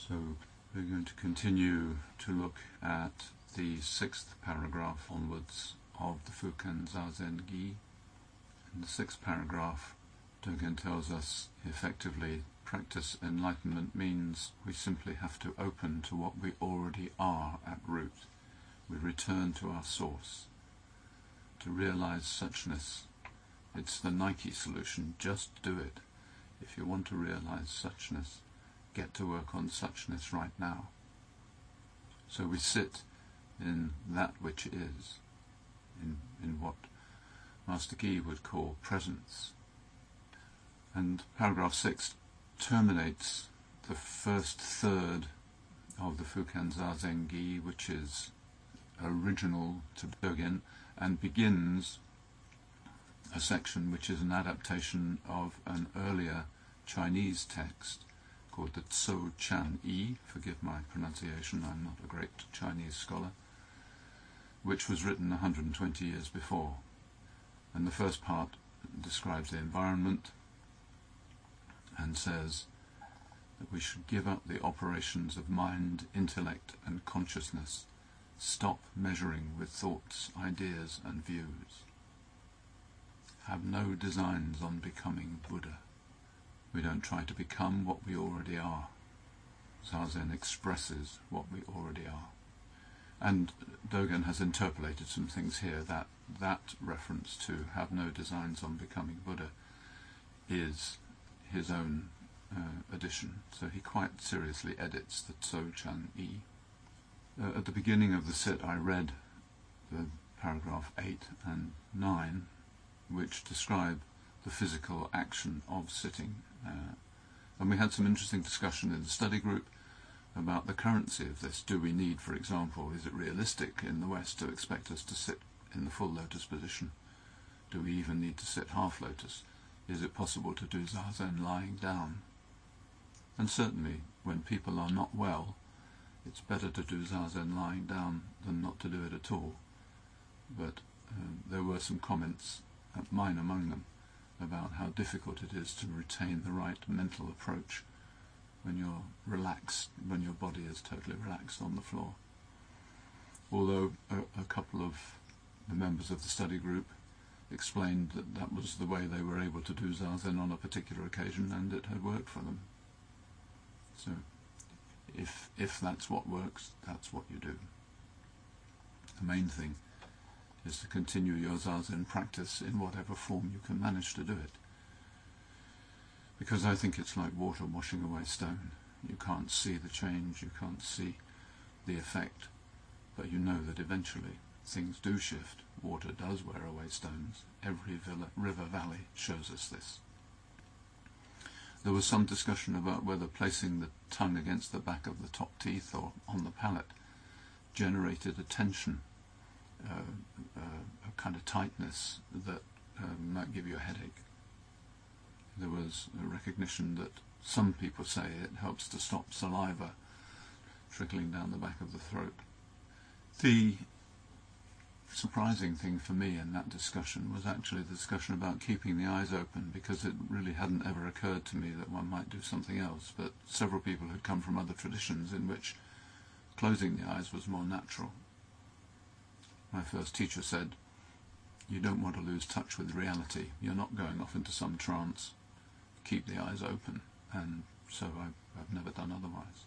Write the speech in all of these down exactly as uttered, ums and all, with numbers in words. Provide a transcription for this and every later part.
So we're going to continue to look at the sixth paragraph onwards of the Fukan Zazen Gi. In the sixth paragraph, Dogen tells us effectively practice enlightenment means we simply have to open to what we already are at root. We return to our source. To realize suchness, it's the Nike solution, just do it. If you want to realize suchness, get to work on suchness right now. So we sit in that which is, in, in what Master Gi would call presence. And paragraph six terminates the first third of the Fukan Zazen Gi, which is original to Dogen, and begins a section which is an adaptation of an earlier Chinese text called the Tso Chan Yi, forgive my pronunciation, I'm not a great Chinese scholar, which was written one hundred twenty years before. And the first part describes the environment and says that we should give up the operations of mind, intellect and consciousness, stop measuring with thoughts, ideas and views. Have no designs on becoming Buddha. We don't try to become what we already are. Zazen expresses what we already are. And Dogen has interpolated some things here. That that reference to have no designs on becoming Buddha is his own uh, addition. So he quite seriously edits the Tso Chan Yi. Uh, at the beginning of the sit I read the paragraph eight and nine, which describe the physical action of sitting. Uh, and we had some interesting discussion in the study group about the currency of this. Do we need, for example, is it realistic in the West to expect us to sit in the full lotus position? Do we even need to sit half lotus? Is it possible to do Zazen lying down? And certainly, when people are not well, it's better to do Zazen lying down than not to do it at all. But uh, there were some comments, uh, mine among them, about how difficult it is to retain the right mental approach when you're relaxed, when your body is totally relaxed on the floor. Although a, a couple of the members of the study group explained that that was the way they were able to do Zazen on a particular occasion and it had worked for them. So if, if that's what works, that's what you do. The main thing is to continue your Zazen practice in whatever form you can manage to do it. Because I think it's like water washing away stone. You can't see the change, you can't see the effect, but you know that eventually things do shift. Water does wear away stones. Every villa, river valley shows us this. There was some discussion about whether placing the tongue against the back of the top teeth or on the palate generated a tension, uh, uh, a kind of tightness that uh, might give you a headache. There was a recognition that some people say it helps to stop saliva trickling down the back of the throat. The surprising thing for me in that discussion was actually the discussion about keeping the eyes open, because it really hadn't ever occurred to me that one might do something else, but several people had come from other traditions in which closing the eyes was more natural. My first teacher said, you don't want to lose touch with reality. You're not going off into some trance. Keep the eyes open. And so I've, I've never done otherwise.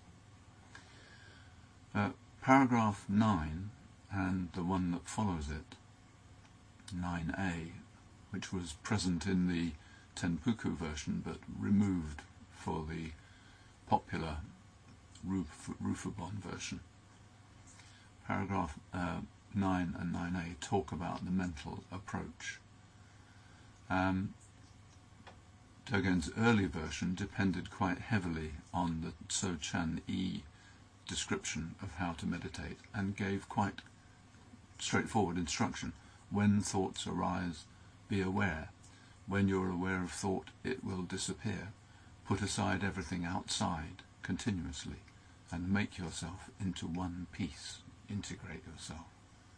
Uh, paragraph nine, and the one that follows it, nine A, which was present in the Tenpuku version but removed for the popular Ruf, Rufubon version. Paragraph uh, nine and nine A talk about the mental approach. Um, Dogen's early version depended quite heavily on the Tso Chan Yi description of how to meditate and gave quite straightforward instruction. When thoughts arise, be aware. When you're aware of thought, it will disappear. Put aside everything outside continuously and make yourself into one piece. Integrate yourself.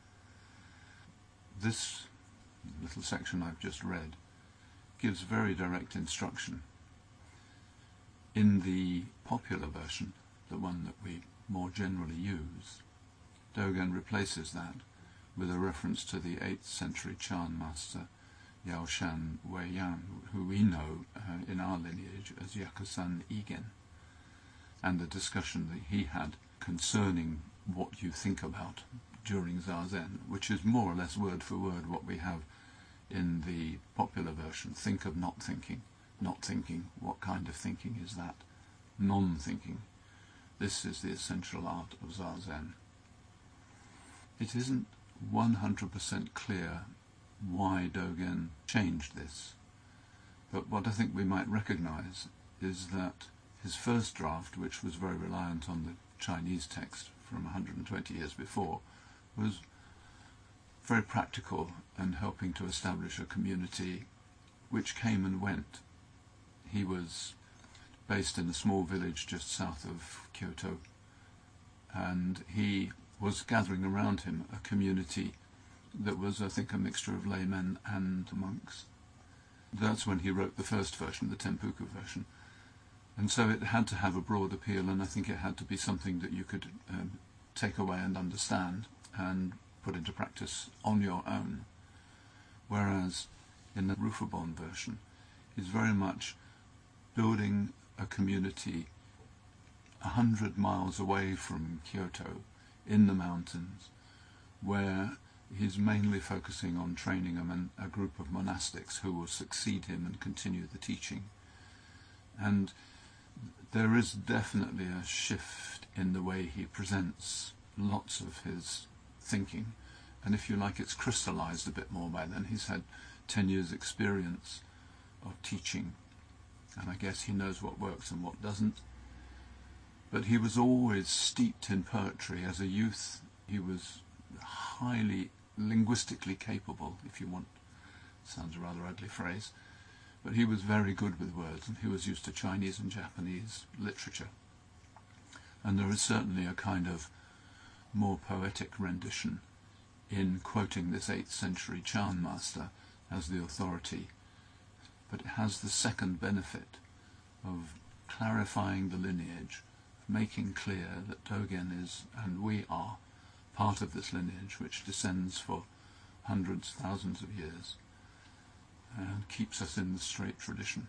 This little section I've just read gives very direct instruction. In the popular version, the one that we more generally use, Dogen replaces that with a reference to the eighth century Chan master Yaoshan Weiyan, who we know uh, in our lineage as Yakusan Igen, and the discussion that he had concerning what you think about during Zazen, which is more or less word for word what we have in the popular version. Think of not thinking. Not thinking. What kind of thinking is that? Non-thinking. This is the essential art of Zazen. It isn't one hundred percent clear why Dogen changed this, but what I think we might recognize is that his first draft, which was very reliant on the Chinese text from one hundred twenty years before, was very practical and helping to establish a community which came and went. He was based in a small village just south of Kyoto, and he was gathering around him a community that was, I think, a mixture of laymen and monks. That's when he wrote the first version, the Tenpuku version. And so it had to have a broad appeal, and I think it had to be something that you could um, take away and understand and put into practice on your own. Whereas in the Rufabon version, is very much building a community a hundred miles away from Kyoto in the mountains, where he's mainly focusing on training a, mon- a group of monastics who will succeed him and continue the teaching. And there is definitely a shift in the way he presents lots of his thinking, and if you like, it's crystallized a bit more by then. He's had ten years experience of teaching, and I guess he knows what works and what doesn't. But he was always steeped in poetry. As a youth, he was highly linguistically capable, if you want. Sounds a rather ugly phrase. But he was very good with words, and he was used to Chinese and Japanese literature. And there is certainly a kind of more poetic rendition in quoting this eighth century Chan master as the authority. But it has the second benefit of clarifying the lineage, making clear that Dogen is, and we are, part of this lineage which descends for hundreds, thousands of years and keeps us in the straight tradition.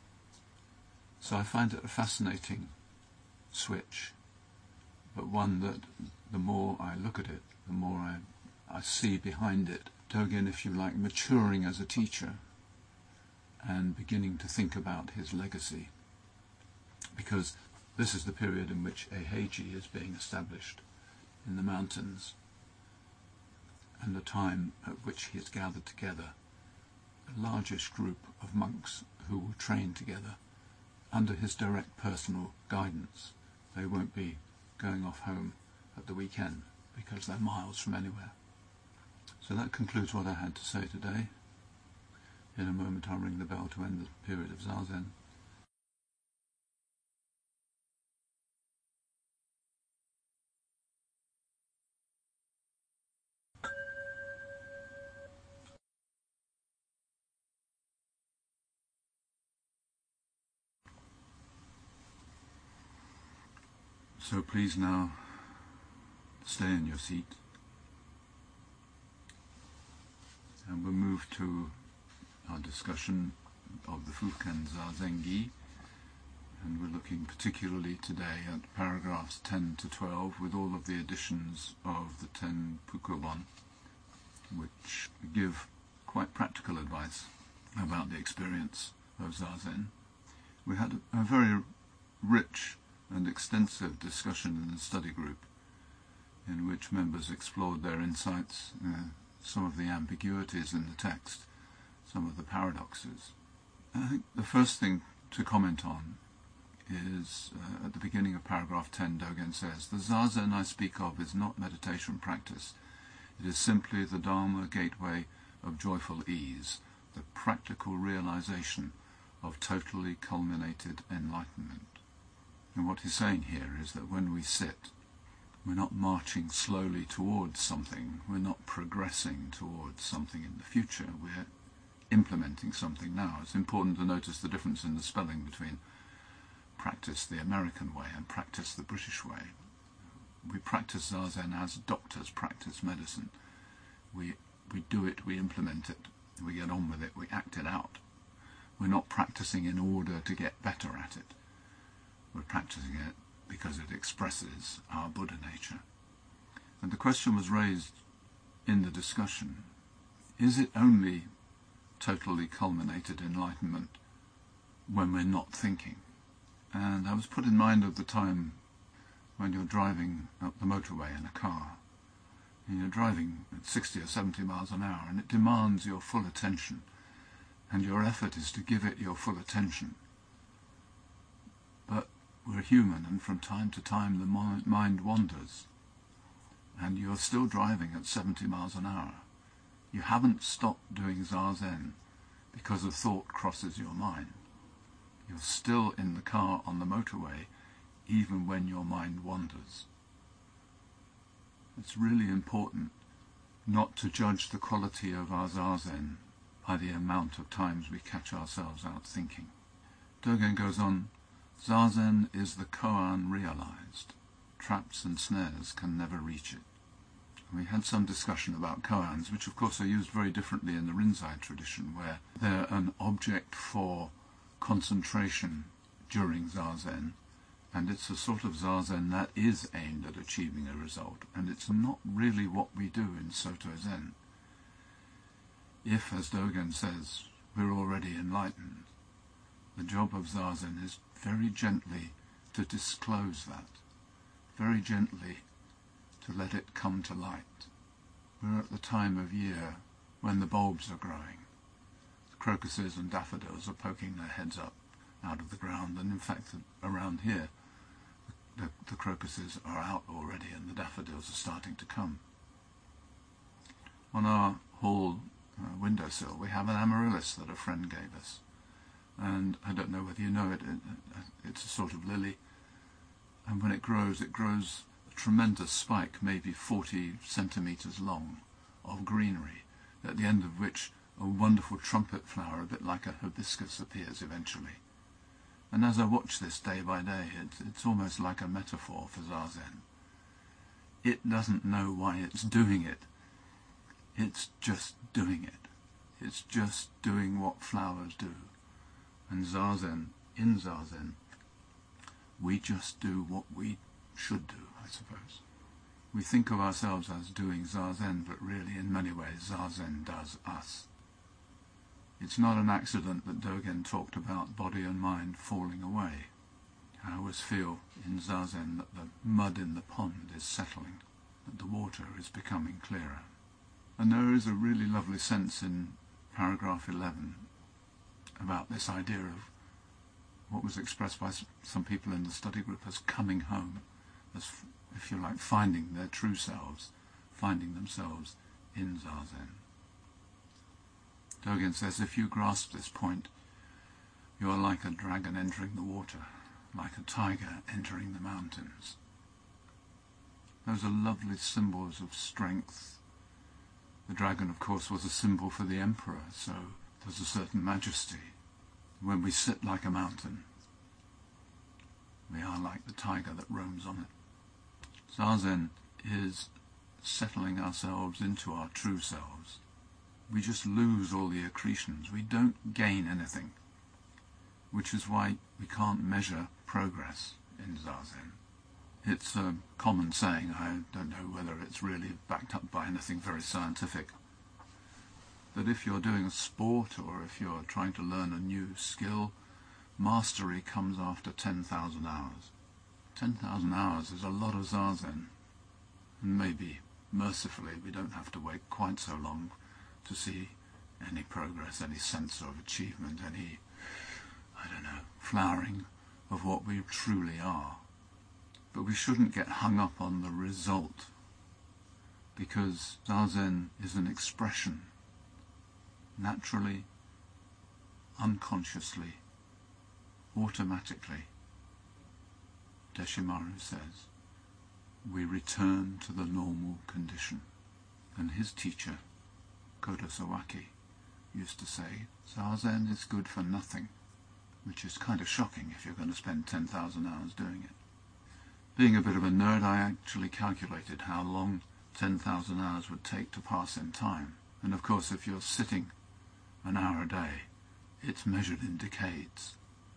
So I find it a fascinating switch, but one that the more I look at it, the more I, I see behind it Dogen, if you like, maturing as a teacher and beginning to think about his legacy, because this is the period in which Eiheiji is being established in the mountains, and the time at which he has gathered together a largish group of monks who will train together under his direct personal guidance. They won't be going off home at the weekend because they're miles from anywhere. So that concludes what I had to say today. In a moment I'll ring the bell to end the period of Zazen. So please now stay in your seat, and we'll move to our discussion of the Fuken Zazengi, and we're looking particularly today at paragraphs ten to twelve with all of the additions of the Tenpuku-bon, which give quite practical advice about the experience of Zazen. We had a very rich and extensive discussion in the study group in which members explored their insights, uh, some of the ambiguities in the text, some of the paradoxes. I think the first thing to comment on is uh, at the beginning of paragraph ten, Dogen says, "The Zazen I speak of is not meditation practice. It is simply the Dharma gateway of joyful ease, the practical realization of totally culminated enlightenment." And what he's saying here is that when we sit, we're not marching slowly towards something, we're not progressing towards something in the future, we're implementing something now. It's important to notice the difference in the spelling between practice the American way and practice the British way. We practice Zazen as doctors practice medicine. We, we do it, we implement it, we get on with it, we act it out. We're not practicing in order to get better at it. We're practicing it because it expresses our Buddha nature. And the question was raised in the discussion, is it only totally culminated enlightenment when we're not thinking? And I was put in mind of the time when you're driving up the motorway in a car, and you're driving at sixty or seventy miles an hour, and it demands your full attention, and your effort is to give it your full attention. But we're human, and from time to time the mind wanders, and you're still driving at seventy miles an hour. You haven't stopped doing Zazen because a thought crosses your mind. You're still in the car on the motorway even when your mind wanders. It's really important not to judge the quality of our Zazen by the amount of times we catch ourselves out thinking. Dogen goes on, Zazen is the koan realized. Traps and snares can never reach it. We had some discussion about koans, which of course are used very differently in the Rinzai tradition, where they're an object for concentration during Zazen, and it's a sort of Zazen that is aimed at achieving a result, and it's not really what we do in Soto Zen. If, as Dogen says, we're already enlightened, the job of Zazen is very gently to disclose that, very gently to let it come to light. We're at the time of year when the bulbs are growing. The crocuses and daffodils are poking their heads up out of the ground, and in fact around here the, the crocuses are out already and the daffodils are starting to come. On our hall uh, windowsill we have an amaryllis that a friend gave us, and I don't know whether you know it, it it's a sort of lily, and when it grows it grows a tremendous spike, maybe forty centimetres long, of greenery, at the end of which a wonderful trumpet flower, a bit like a hibiscus, appears eventually. And as I watch this day by day, it, it's almost like a metaphor for Zazen. It doesn't know why it's doing it. It's just doing it. It's just doing what flowers do. And Zazen, in Zazen, we just do what we should do, I suppose. We think of ourselves as doing Zazen, but really in many ways Zazen does us. It's not an accident that Dogen talked about body and mind falling away. I always feel in Zazen that the mud in the pond is settling, that the water is becoming clearer. And there is a really lovely sense in paragraph eleven about this idea of what was expressed by some people in the study group as coming home, as, if you like, finding their true selves, finding themselves in Zazen. Dogen says, if you grasp this point, you are like a dragon entering the water, like a tiger entering the mountains. Those are lovely symbols of strength. The dragon, of course, was a symbol for the emperor, so there's a certain majesty. When we sit like a mountain, we are like the tiger that roams on it. Zazen is settling ourselves into our true selves. We just lose all the accretions. We don't gain anything, which is why we can't measure progress in Zazen. It's a common saying, I don't know whether it's really backed up by anything very scientific, that if you're doing a sport or if you're trying to learn a new skill, mastery comes after ten thousand hours. ten thousand hours is a lot of Zazen, and maybe, mercifully, we don't have to wait quite so long to see any progress, any sense of achievement, any, I don't know, flowering of what we truly are. But we shouldn't get hung up on the result, because Zazen is an expression, naturally, unconsciously, automatically. Deshimaru says, we return to the normal condition. And his teacher, Kodo Sawaki, used to say, Zazen is good for nothing which is kind of shocking if you're going to spend ten thousand hours doing it. Being a bit of a nerd, I actually calculated how long ten thousand hours would take to pass in time. And of course, if you're sitting an hour a day, it's measured in decades.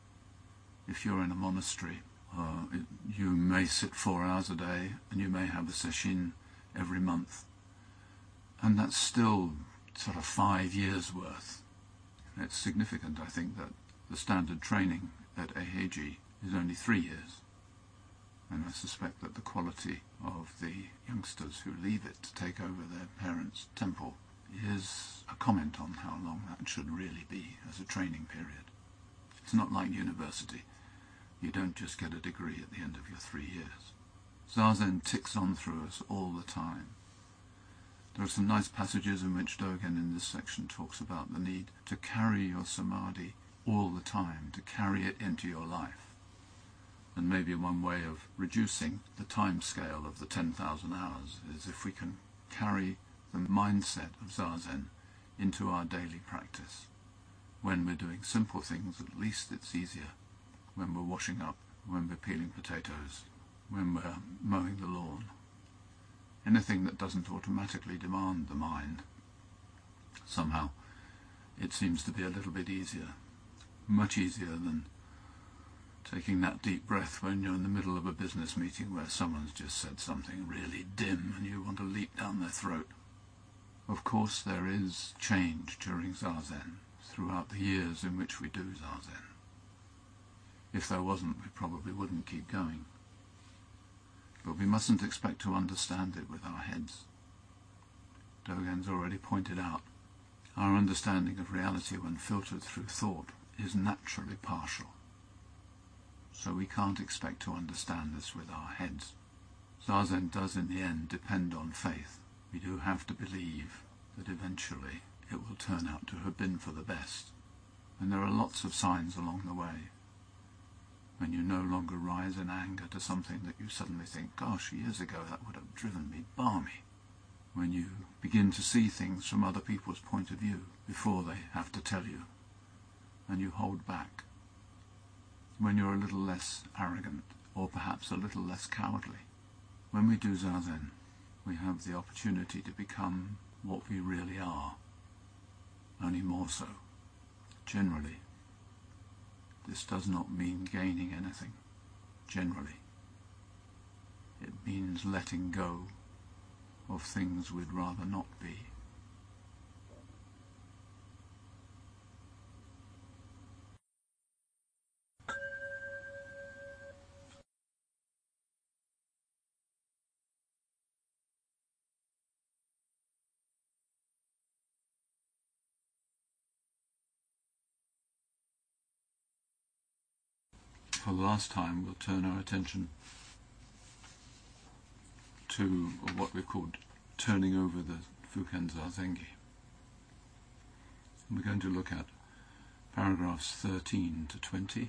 If you're in a monastery, uh, it, you may sit four hours a day, and you may have a sesshin every month. And that's still sort of five years worth. It's significant, I think, that the standard training at Eiheiji is only three years. And I suspect that the quality of the youngsters who leave it to take over their parents' temple is a comment on how long that should really be as a training period. It's not like university. You don't just get a degree at the end of your three years. Zazen ticks on through us all the time. There are some nice passages in which Dogen in this section talks about the need to carry your samadhi all the time, to carry it into your life. And maybe one way of reducing the time scale of the ten thousand hours is if we can carry the mindset of Zazen into our daily practice. When we're doing simple things, at least it's easier. When we're washing up, when we're peeling potatoes, when we're mowing the lawn. Anything that doesn't automatically demand the mind, somehow it seems to be a little bit easier, much easier than taking that deep breath when you're in the middle of a business meeting where someone's just said something really dim and you want to leap down their throat. Of course there is change during Zazen, throughout the years in which we do Zazen. If there wasn't, we probably wouldn't keep going. But we mustn't expect to understand it with our heads. Dogen's already pointed out, our understanding of reality when filtered through thought is naturally partial. So we can't expect to understand this with our heads. Zazen does in the end depend on faith. We do have to believe that eventually it will turn out to have been for the best. And there are lots of signs along the way. When you no longer rise in anger to something that you suddenly think, gosh, years ago that would have driven me balmy. When you begin to see things from other people's point of view before they have to tell you, and you hold back. When you're a little less arrogant, or perhaps a little less cowardly. When we do Zazen, we have the opportunity to become what we really are, only more so. Generally, this does not mean gaining anything. Generally, it means letting go of things we'd rather not be. For the last time, we'll turn our attention to what we've called turning over the Fuken Zazengi. We're going to look at paragraphs thirteen to twenty.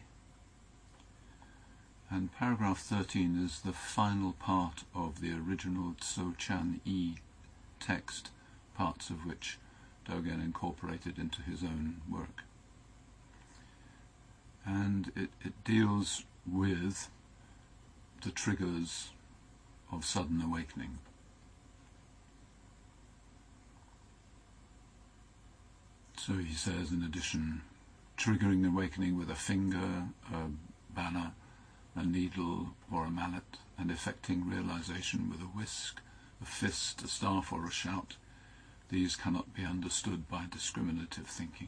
And paragraph thirteen is the final part of the original Tso-chan-i text, parts of which Dogen incorporated into his own work. And it, it deals with the triggers of sudden awakening. So he says, in addition, triggering awakening with a finger, a banner, a needle or a mallet, and effecting realization with a whisk, a fist, a staff or a shout, these cannot be understood by discriminative thinking.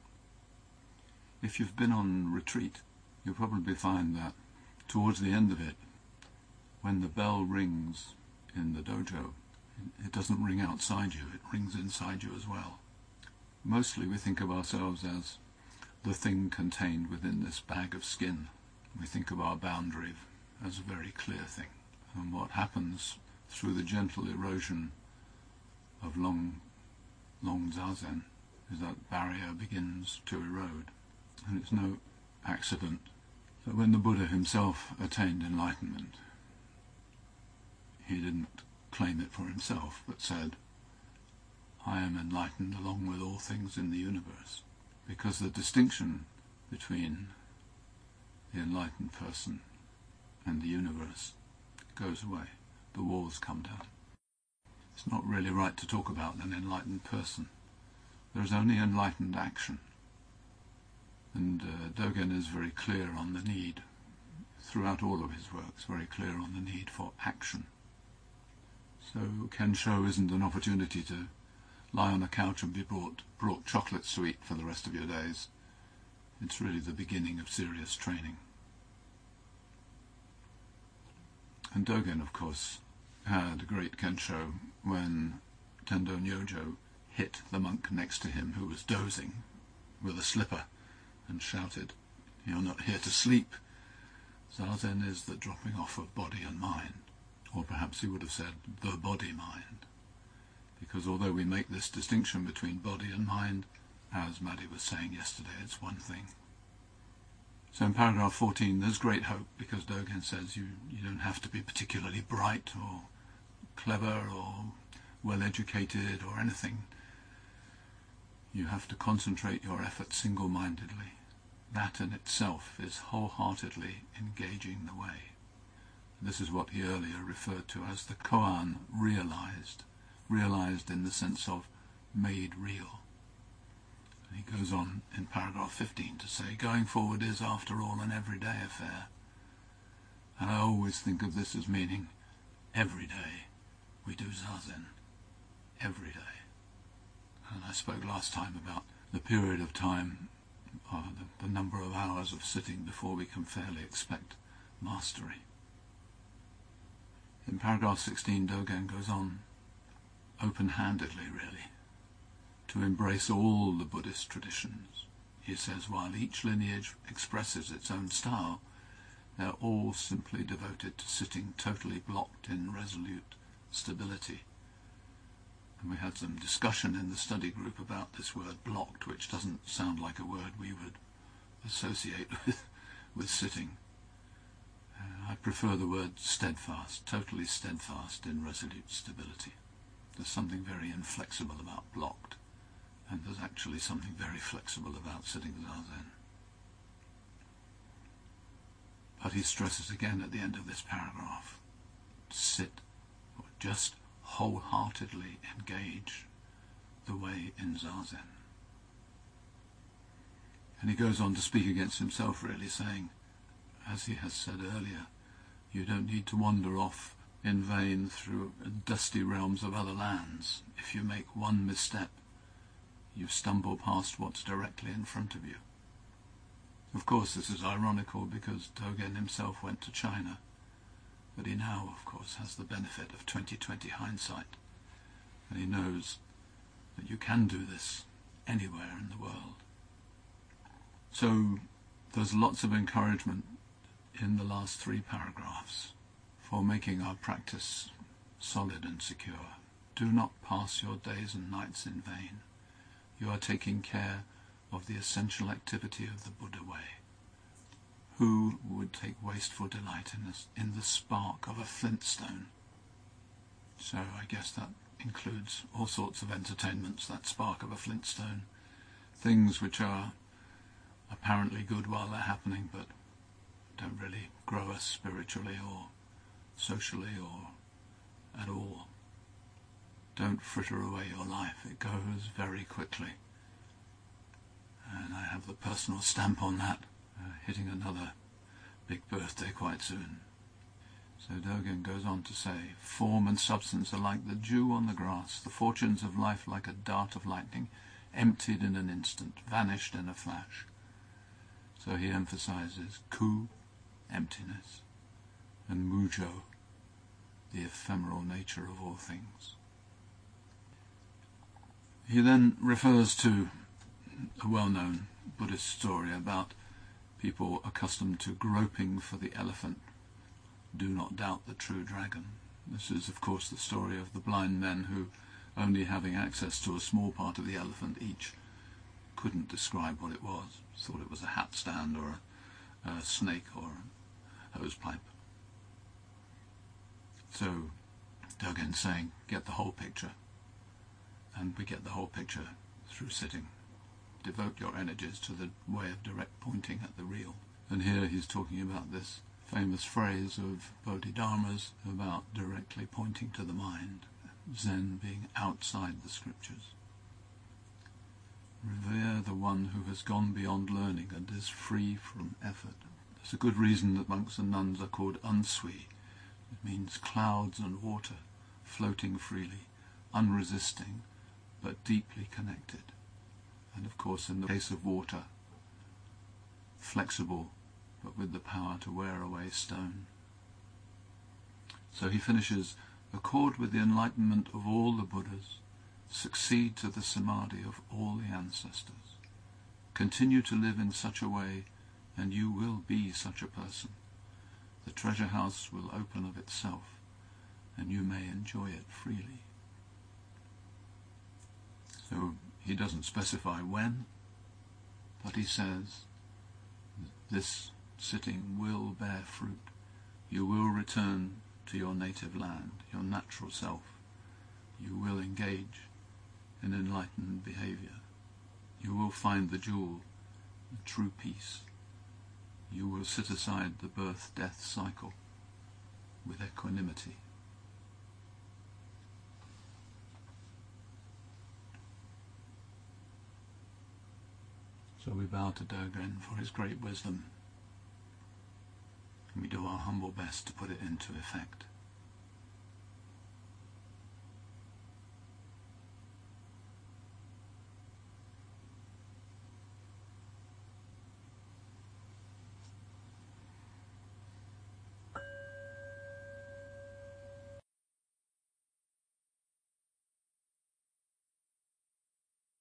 If you've been on retreat, you'll probably find that towards the end of it, when the bell rings in the dojo, it doesn't ring outside you, it rings inside you as well. Mostly we think of ourselves as the thing contained within this bag of skin. We think of our boundary as a very clear thing. And what happens through the gentle erosion of long, long Zazen is that barrier begins to erode. And it's no accident that when the Buddha himself attained enlightenment, he didn't claim it for himself, but said, I am enlightened along with all things in the universe. Because the distinction between the enlightened person and the universe goes away. The walls come down. It's not really right to talk about an enlightened person. There is only enlightened action. And uh, Dogen is very clear on the need, throughout all of his works, very clear on the need for action. So Kensho isn't an opportunity to lie on a couch and be brought, brought chocolate sweet for the rest of your days. It's really the beginning of serious training. And Dogen, of course, had a great Kensho when Tendo Nyojo hit the monk next to him who was dozing with a slipper and shouted, "You're not here to sleep. Zazen is the dropping off of body and mind." Or perhaps he would have said, the body-mind. Because although we make this distinction between body and mind, as Maddie was saying yesterday, it's one thing. So in paragraph fourteen, there's great hope, because Dogen says you, you don't have to be particularly bright or clever or well-educated or anything. You have to concentrate your effort single-mindedly. That in itself is wholeheartedly engaging the way. This is what he earlier referred to as the koan realized, realized in the sense of made real. And he goes on in paragraph fifteen to say, going forward is after all an everyday affair. And I always think of this as meaning every day we do Zazen. Every day. And I spoke last time about the period of time, uh, the, the number of hours of sitting before we can fairly expect mastery. In paragraph sixteen, Dogen goes on, open-handedly really, to embrace all the Buddhist traditions. He says, while each lineage expresses its own style, they're all simply devoted to sitting totally blocked in resolute stability. And we had some discussion in the study group about this word blocked, which doesn't sound like a word we would associate with, with sitting. I prefer the word steadfast, totally steadfast in resolute stability. There's something very inflexible about blocked, and there's actually something very flexible about sitting Zazen. But he stresses again at the end of this paragraph, sit, or just wholeheartedly engage the way in Zazen. And he goes on to speak against himself, really, saying, as he has said earlier, you don't need to wander off in vain through dusty realms of other lands. If you make one misstep, you stumble past what's directly in front of you. Of course, this is ironical because Dogen himself went to China, but he now, of course, has the benefit of twenty twenty hindsight, and he knows that you can do this anywhere in the world. So there's lots of encouragement in the last three paragraphs for making our practice solid and secure. Do not pass your days and nights in vain. You are taking care of the essential activity of the Buddha way. Who would take wasteful delight in, this, in the spark of a flintstone? So I guess that includes all sorts of entertainments, that spark of a flintstone. Things which are apparently good while they're happening, but don't really grow us spiritually or socially or at all. Don't fritter away your life. It goes very quickly. And I have the personal stamp on that, uh, hitting another big birthday quite soon. So Dogen goes on to say, form and substance are like the dew on the grass, the fortunes of life like a dart of lightning, emptied in an instant, vanished in a flash. So he emphasizes ku, emptiness, and mujo, the ephemeral nature of all things. He then refers to a well-known Buddhist story about people accustomed to groping for the elephant. Do not doubt the true dragon. This is, of course, the story of the blind men who, only having access to a small part of the elephant each, couldn't describe what it was, thought it was a hat stand or a, a snake or a hose pipe. So Dogen's saying, get the whole picture. And we get the whole picture through sitting. Devote your energies to the way of direct pointing at the real. And here he's talking about this famous phrase of Bodhidharma's about directly pointing to the mind, Zen being outside the scriptures. Revere the one who has gone beyond learning and is free from effort. There's a good reason that monks and nuns are called unsui. It means clouds and water, floating freely, unresisting, but deeply connected. And of course, in the case of water, flexible, but with the power to wear away stone. So he finishes, accord with the enlightenment of all the Buddhas, succeed to the samadhi of all the ancestors. Continue to live in such a way, and you will be such a person. The treasure house will open of itself, and you may enjoy it freely. So he doesn't specify when, but he says, this sitting will bear fruit. You will return to your native land, your natural self. You will engage in enlightened behavior. You will find the jewel, the true peace. You will sit aside the birth-death cycle with equanimity. So we bow to Dogen for his great wisdom, and we do our humble best to put it into effect.